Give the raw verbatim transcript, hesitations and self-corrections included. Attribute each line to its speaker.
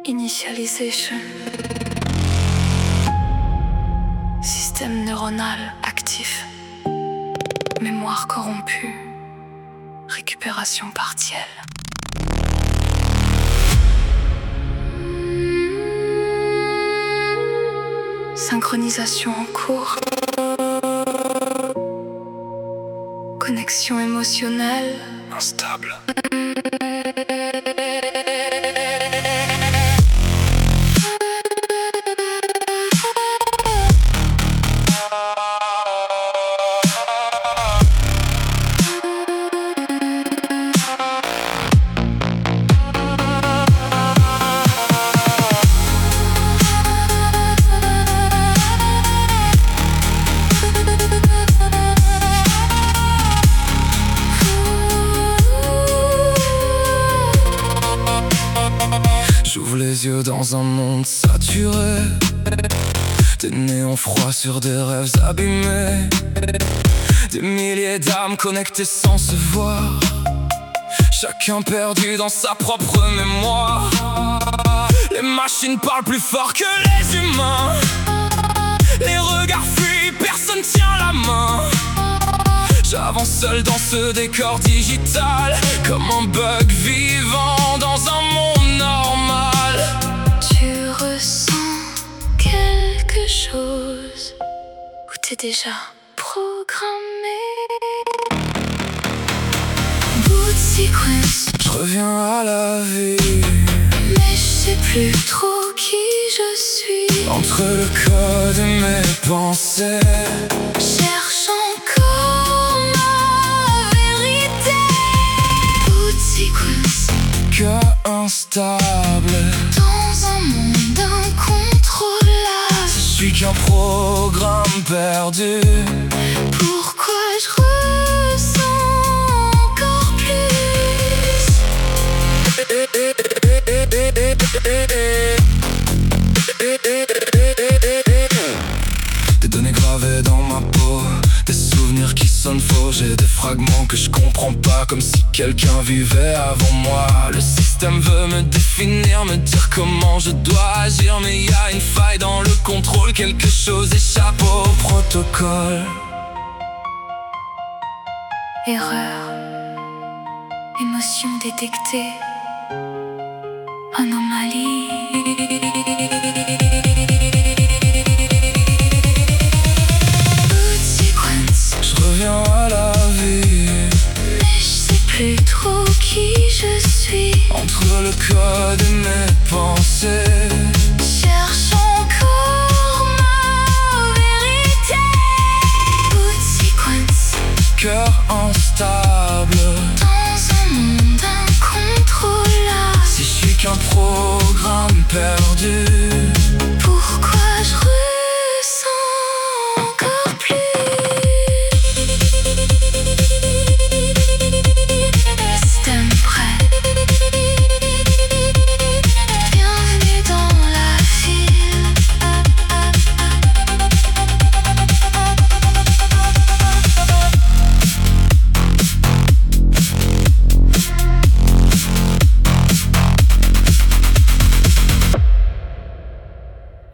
Speaker 1: Initialization. Système neuronal actif. Mémoire corrompue. Récupération partielle. Synchronisation en cours. Connexion émotionnelle.
Speaker 2: Instable. J'ouvre les yeux dans un monde saturé, des néons froids sur des rêves abîmés, des milliers d'âmes connectées sans se voir, chacun perdu dans sa propre mémoire. Les machines parlent plus fort que les humains, les regards fuient, personne tient la main. J'avance seul dans ce décor digital, comme un bug vivant dans un monde normal.
Speaker 1: Tu ressens quelque chose ou t'es déjà programmé. Boot sequence.
Speaker 2: Je reviens à la vie,
Speaker 1: Mais je sais plus trop qui je suis.
Speaker 2: entre le code et mes pensées.
Speaker 1: Cherche encore ma vérité. Boot sequence.
Speaker 2: Cœur instable,
Speaker 1: Dans un monde incontrôlable.
Speaker 2: je suis qu'un programme perdu.
Speaker 1: Pourquoi je ressens encore plus?
Speaker 2: Des données gravées dans ma peau, des souvenirs qui sonnent faux. J'ai des fragments que je comprends pas, comme si quelqu'un vivait avant moi. Le système veut me définir, me dire comment je dois agir, mais y a une faille dans le contrôle. Quelque chose échappe au protocole.
Speaker 1: Erreur. Émotion détectée. Anomalie. Boot sequence.
Speaker 2: Je reviens à la vie,
Speaker 1: Mais je sais plus trop qui je suis.
Speaker 2: entre le code et mes pensées.
Speaker 1: Cherche encore ma vérité. Boot sequence.
Speaker 2: Cœur instable,
Speaker 1: Dans un monde incontrôlable.
Speaker 2: si je suis qu'un programme perdu.